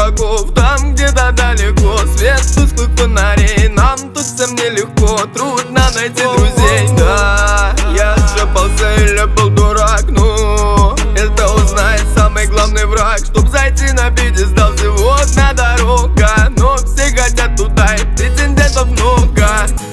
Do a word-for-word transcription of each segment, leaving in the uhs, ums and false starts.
врагов, там где-то далеко свет тусклых фонарей. Нам тут всем нелегко, трудно найти друзей. Да, я ошибался или был дурак, ну это узнает самый главный враг. Чтоб зайти на пьедестал, всего одна дорога, но все хотят туда и претендентов много.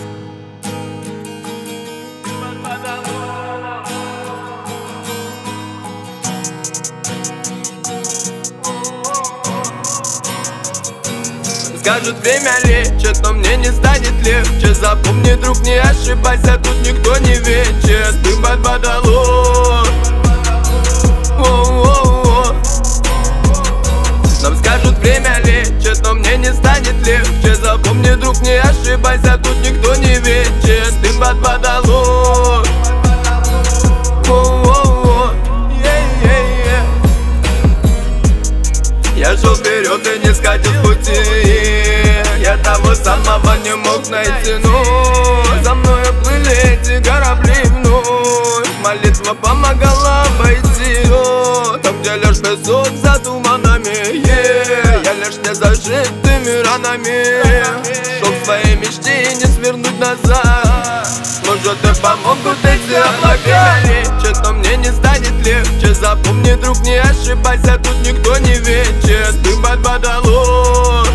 Скажут, время лечит, но мне не станет легче. Запомни, друг, не ошибайся, тут никто не вечен. Ты под потолок. Нам скажут, время лечит, но мне не станет легче. Запомни, друг, не ошибайся, тут никто не вечен. Ты под потолок. Я шел вперед и не сходил с пути. Я того самого не мог найти, но за мною плыли эти корабли вновь. Молитва помогала обойти, о, там, где лишь песок за туманами, yeah. Я лишь не зажитыми ранами шел к своей мечте и не свернуть назад. Может, и помогут эти облака. Лечит, но мне не станет легче. Запомни, друг, не ошибайся, тут никто не вечен. Ты под потолок.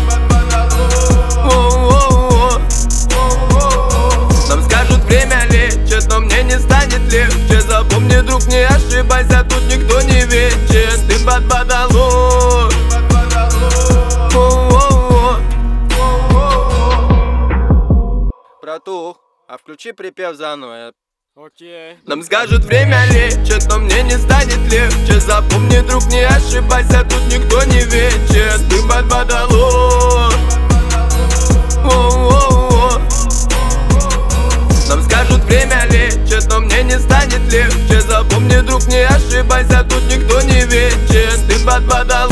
Нам скажут, время лечит, но мне не станет легче. Запомни, друг, не ошибайся, тут никто не вечен. Ты под потолок. Братух, а включи припев заново. Окей. Нам скажут, время лечит, но мне не станет легче. Запомни, друг, не ошибайся, тут никто не вечен. Ты под потолок. Нам скажут, время лечит, но мне не станет легче. Запомни, друг, не ошибайся, тут никто не вечен. Ты под потолок.